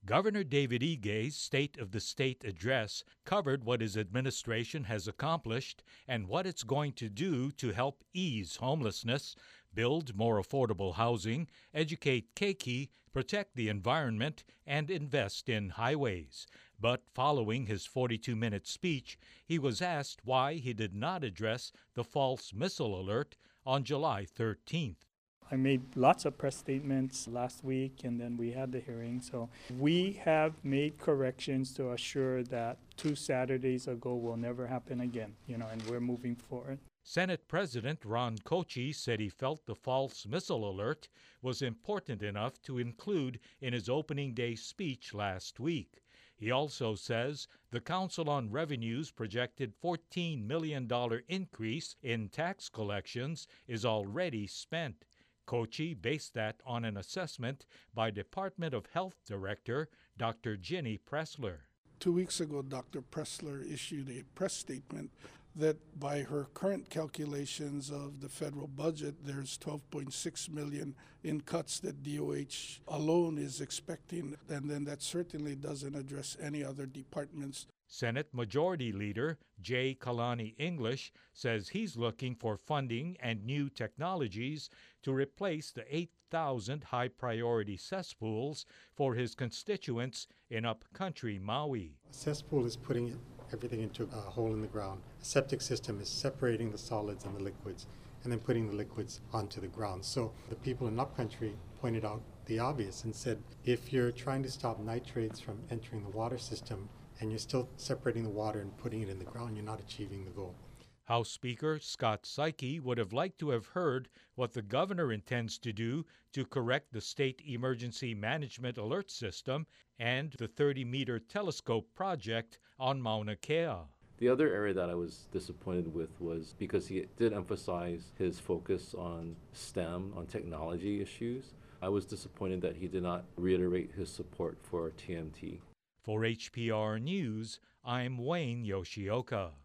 Governor David Igay's State of the State address covered what his administration has accomplished and what it's going to do to help ease homelessness, build more affordable housing, educate Keiki, protect the environment, and invest in highways. But following his 42-minute speech, he was asked why he did not address the false missile alert on July 13th. I made lots of press statements last week, and then we had the hearing. So we have made corrections to assure that 2 Saturdays ago will never happen again, and we're moving forward. Senate President Ron Kochy said he felt the false missile alert was important enough to include in his opening day speech last week. He also says the Council on Revenue's projected $14 million increase in tax collections is already spent. Kochy based that on an assessment by Department of Health Director Dr. Ginny Pressler. 2 weeks ago, Dr. Pressler issued a press statement that by her current calculations of the federal budget, there's $12.6 million in cuts that DOH alone is expecting, and then that certainly doesn't address any other departments. Senate Majority Leader Jay Kalani English says he's looking for funding and new technologies to replace the 8,000 high-priority cesspools for his constituents in upcountry Maui. A cesspool is putting everything into a hole in the ground. A septic system is separating the solids and the liquids and then putting the liquids onto the ground. So the people in upcountry pointed out the obvious and said, if you're trying to stop nitrates from entering the water system and you're still separating the water and putting it in the ground, you're not achieving the goal. House Speaker Scott Saiki would have liked to have heard what the governor intends to do to correct the state emergency management alert system and the 30-meter telescope project on Mauna Kea. The other area that I was disappointed with was because he did emphasize his focus on STEM, on technology issues. I was disappointed that he did not reiterate his support for TMT. For HPR News, I'm Wayne Yoshioka.